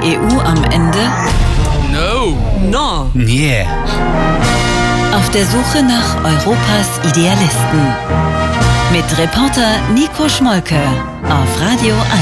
EU am Ende? No. Yeah. Auf der Suche nach Europas Idealisten. Mit Reporter Nico Schmolke auf Radio 1.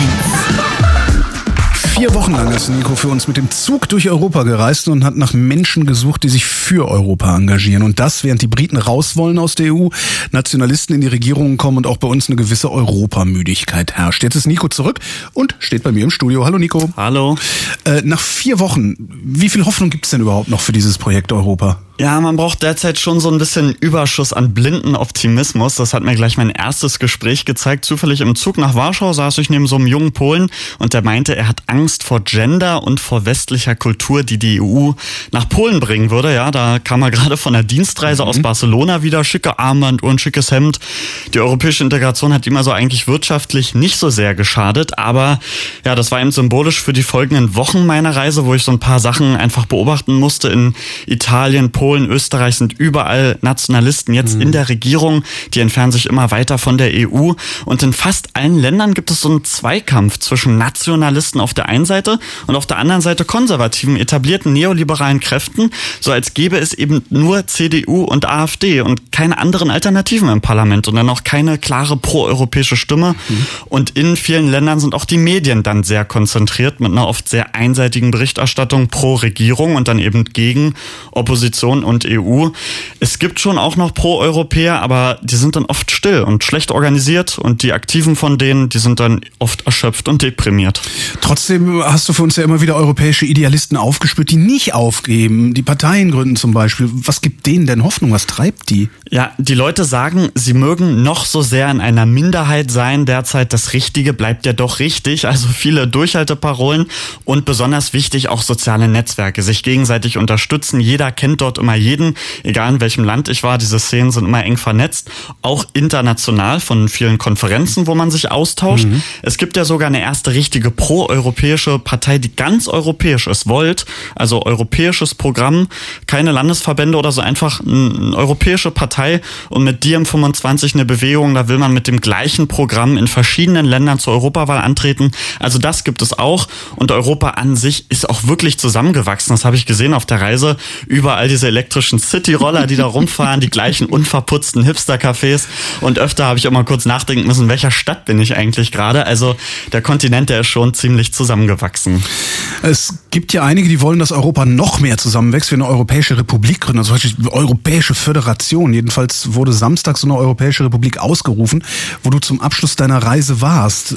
4 Wochen lang ist Nico für uns mit dem Zug durch Europa gereist und hat nach Menschen gesucht, die sich für Europa engagieren. Und das, während die Briten raus wollen aus der EU, Nationalisten in die Regierungen kommen und auch bei uns eine gewisse Europamüdigkeit herrscht. Jetzt ist Nico zurück und steht bei mir im Studio. Hallo Nico. Hallo. Nach 4 Wochen, wie viel Hoffnung gibt es denn überhaupt noch für dieses Projekt Europa? Ja, man braucht derzeit schon so ein bisschen Überschuss an blinden Optimismus. Das hat mir gleich mein erstes Gespräch gezeigt. Zufällig im Zug nach Warschau saß ich neben so einem jungen Polen und der meinte, er hat Angst vor Gender und vor westlicher Kultur, die die EU nach Polen bringen würde. Ja, da kam er gerade von der Dienstreise aus Barcelona wieder. Schicke Armbanduhr und schickes Hemd. Die europäische Integration hat ihm also eigentlich wirtschaftlich nicht so sehr geschadet. Aber ja, das war eben symbolisch für die folgenden Wochen meiner Reise, wo ich so ein paar Sachen einfach beobachten musste. In Italien, Polen, Österreich sind überall Nationalisten jetzt in der Regierung. Die entfernen sich immer weiter von der EU. Und in fast allen Ländern gibt es so einen Zweikampf zwischen Nationalisten auf der einen Seite und auf der anderen Seite konservativen, etablierten neoliberalen Kräften, so als gäbe es eben nur CDU und AfD und keine anderen Alternativen im Parlament und dann auch keine klare proeuropäische Stimme. Und in vielen Ländern sind auch die Medien dann sehr konzentriert mit einer oft sehr einseitigen Berichterstattung pro Regierung und dann eben gegen Opposition und EU. Es gibt schon auch noch Pro-Europäer, aber die sind dann oft still und schlecht organisiert und die Aktiven von denen, die sind dann oft erschöpft und deprimiert. Trotzdem hast du für uns ja immer wieder europäische Idealisten aufgespürt, die nicht aufgeben, die Parteien gründen zum Beispiel. Was gibt denen denn Hoffnung? Was treibt die? Ja, die Leute sagen, sie mögen noch so sehr in einer Minderheit sein derzeit. Das Richtige bleibt ja doch richtig. Also viele Durchhalteparolen und besonders wichtig auch soziale Netzwerke, sich gegenseitig unterstützen. Jeder kennt dort immer jeden, egal in welchem Land ich war. Diese Szenen sind immer eng vernetzt, auch international von vielen Konferenzen, wo man sich austauscht. Es gibt ja sogar eine erste richtige proeuropäische Partei, die ganz europäisch ist. Volt, also europäisches Programm, keine Landesverbände oder so, einfach eine europäische Partei und mit DiEM25 eine Bewegung, da will man mit dem gleichen Programm in verschiedenen Ländern zur Europawahl antreten. Also das gibt es auch und Europa an sich ist auch wirklich zusammengewachsen. Das habe ich gesehen auf der Reise. Überall diese elektrischen City-Roller, die da rumfahren, die gleichen unverputzten Hipster-Cafés und öfter habe ich auch mal kurz nachdenken müssen, in welcher Stadt bin ich eigentlich gerade? Also der Kontinent, der ist schon ziemlich zusammengewachsen. Es gibt ja einige, die wollen, dass Europa noch mehr zusammenwächst, wie eine Europäische Republik gründen, also zum Beispiel Europäische Föderation. Jedenfalls wurde Samstag so eine Europäische Republik ausgerufen, wo du zum Abschluss deiner Reise warst.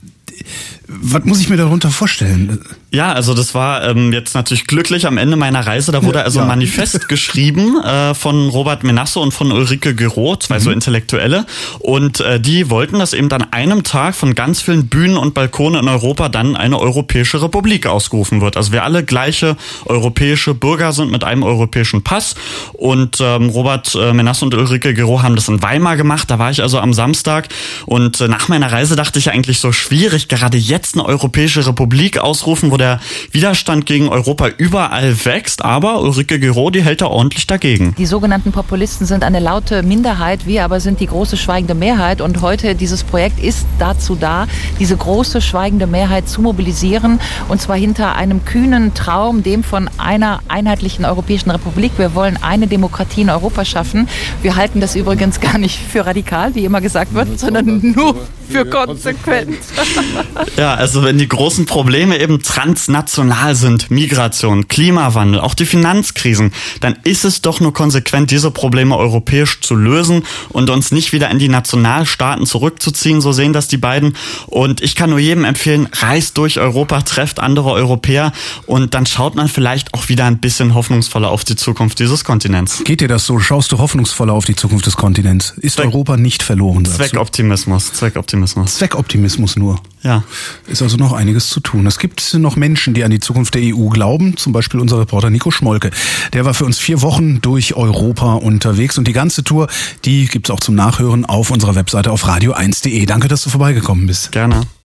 Was muss ich mir darunter vorstellen? Ja, also das war jetzt natürlich glücklich am Ende meiner Reise. Da wurde also ein Manifest geschrieben von Robert Menasso und von Ulrike Guérot, zwei so Intellektuelle. Und die wollten, dass eben an einem Tag von ganz vielen Bühnen und Balkonen in Europa dann eine Europäische Republik ausgerufen wird. Also wir alle gleiche europäische Bürger sind mit einem europäischen Pass. Und Robert Menasso und Ulrike Guérot haben das in Weimar gemacht. Da war ich also am Samstag. Und nach meiner Reise dachte ich eigentlich so schwierig, gerade jetzt eine Europäische Republik ausrufen, wo der Widerstand gegen Europa überall wächst, aber Ulrike Guérot, die hält da ordentlich dagegen. Die sogenannten Populisten sind eine laute Minderheit, wir aber sind die große schweigende Mehrheit und heute dieses Projekt ist dazu da, diese große schweigende Mehrheit zu mobilisieren und zwar hinter einem kühnen Traum, dem von einer einheitlichen Europäischen Republik. Wir wollen eine Demokratie in Europa schaffen. Wir halten das übrigens gar nicht für radikal, wie immer gesagt wird, sondern nur für konsequent. Ja, also wenn die großen Probleme eben transnational sind, Migration, Klimawandel, auch die Finanzkrisen, dann ist es doch nur konsequent, diese Probleme europäisch zu lösen und uns nicht wieder in die Nationalstaaten zurückzuziehen. So sehen das die beiden. Und ich kann nur jedem empfehlen, reist durch Europa, trefft andere Europäer und dann schaut man vielleicht auch wieder ein bisschen hoffnungsvoller auf die Zukunft dieses Kontinents. Geht dir das so? Schaust du hoffnungsvoller auf die Zukunft des Kontinents? Ist Europa nicht verloren? Zweckoptimismus. Zweckoptimismus nur. Ja. Ist also noch einiges zu tun. Es gibt noch Menschen, die an die Zukunft der EU glauben, zum Beispiel unser Reporter Nico Schmolke. Der war für uns 4 Wochen durch Europa unterwegs und die ganze Tour, die gibt's auch zum Nachhören auf unserer Webseite auf radio1.de. Danke, dass du vorbeigekommen bist. Gerne.